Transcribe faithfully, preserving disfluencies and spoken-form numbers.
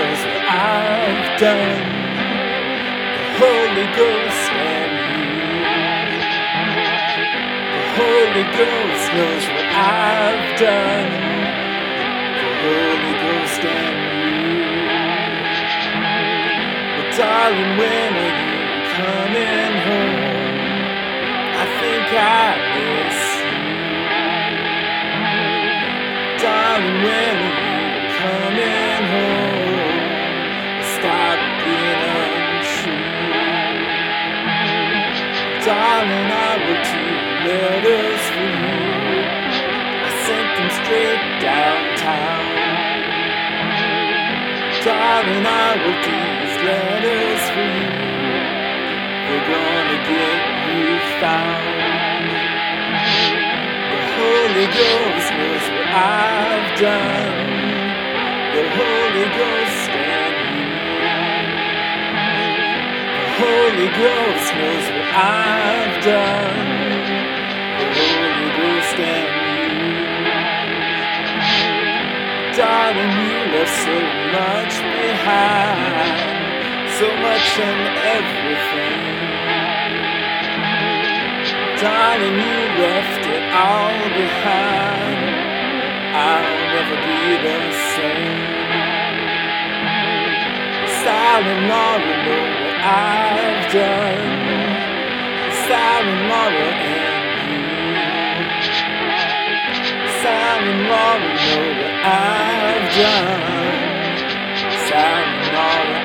knows what I've done. The Holy Ghost and you. The Holy Ghost knows what I've done. The Holy Ghost and you. Well, darling, when are you coming home? I think I miss you. Darling, when are you coming home? Stop being untrue. Darling, I wrote two letters for you. I sent them straight downtown. Darling, I wrote these letters for you. They're gonna get you found. The Holy Ghost knows what I've done. The Holy Ghost and you. The Holy Ghost knows what I've done. The Holy Ghost and you. Darling, you left so much behind, so much and everything. Darling, you left it all behind. I'll never be the same. Silent Laura, know what I've done. Silent Laura and you. Silent Laura, know what I've done. Silent Laura